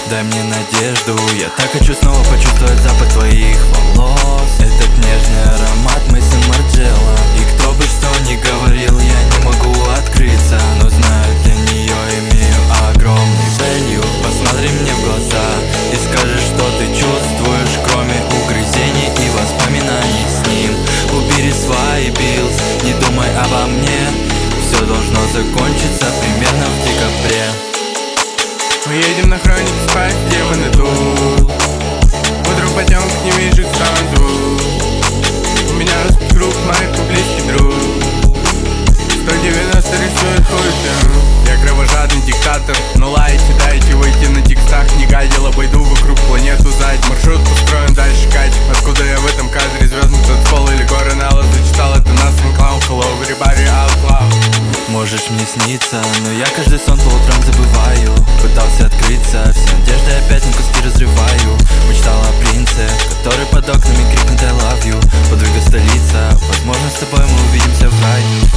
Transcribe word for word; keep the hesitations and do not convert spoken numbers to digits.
дай мне надежду. Я так хочу снова почувствовать запах твоих волос, этот нежный аромат мысли Марджела. И кто бы что ни говорил, я не могу открыться, но знаю, для нее имею огромный value. Посмотри мне в глаза и скажи, что ты чувствуешь, кроме угрызений и воспоминаний с ним. Убери свои биллс, не думай обо мне, все должно закончиться примерно в декабре. Мы едем на хроники спать, демоны тут. Утром потемок не вижу сразу. У меня русский круг, мой близкий друг. Сто девяносто рисует хуй ты. Я кровожадный диктатор, но лаете, дайте выйти на текстах. Не гадил, обойду вокруг планету сзади. Маршрут построен дальше Кать. Откуда я в этом кадре? Звездный танцпол или горы Нала? Зачитал это на SoundCloud. Hello, everybody out loud. Можешь мне сниться, но я каждый сон по утрам забываю. Пытался открыться, все надежды опять на куски разрываю. Мечтал о принце, который под окнами крикнет I love you. Подвига столица, возможно с тобой мы увидимся в раю.